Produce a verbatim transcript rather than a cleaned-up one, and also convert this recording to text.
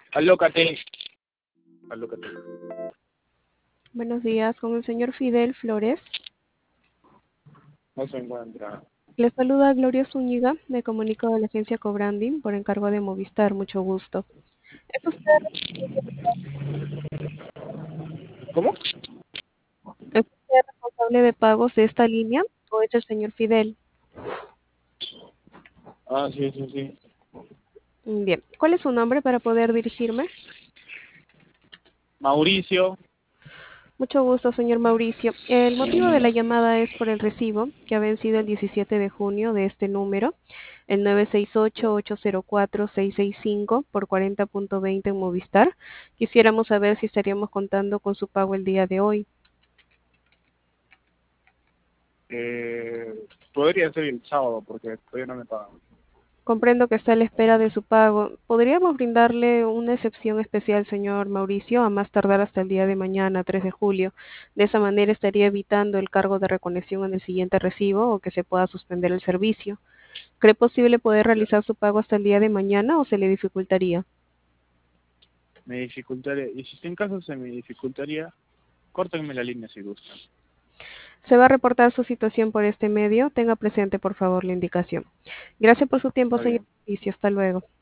Alócate. Alócate. Buenos días, con el señor Fidel Flores. No se encuentra. Le saluda Gloria Zúñiga, me comunico de la agencia Cobranding por encargo de Movistar, mucho gusto. ¿Es usted, ¿Cómo? es usted responsable de pagos de esta línea o es el señor Fidel? Ah, sí, sí, sí. Bien, ¿cuál es su nombre para poder dirigirme? Mauricio. Mucho gusto, señor Mauricio. El motivo de la llamada es por el recibo que ha vencido el diecisiete de junio de este número, el nueve seis ocho, ocho cero cuatro, seis seis cinco por cuarenta punto veinte en Movistar. Quisiéramos saber si estaríamos contando con su pago el día de hoy. Eh, podría ser el sábado porque todavía no me pagan. Comprendo que está a la espera de su pago. ¿Podríamos brindarle una excepción especial, señor Mauricio, a más tardar hasta el día de mañana, tres de julio? De esa manera estaría evitando el cargo de reconexión en el siguiente recibo o que se pueda suspender el servicio. ¿Cree posible poder Ya. realizar su pago hasta el día de mañana o se le dificultaría? Me dificultaría. Y si en caso se me dificultaría, córtenme la línea si gustan. Se va a reportar su situación por este medio. Tenga presente, por favor, la indicación. Gracias por su tiempo, Está señor bien. Mauricio. Hasta luego.